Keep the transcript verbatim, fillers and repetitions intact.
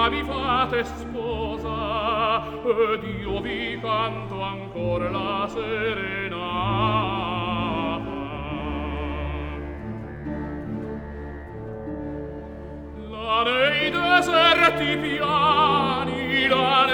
prima vi fate sposa, ed io vi canto ancora la serenata. Là nei deserti piani, là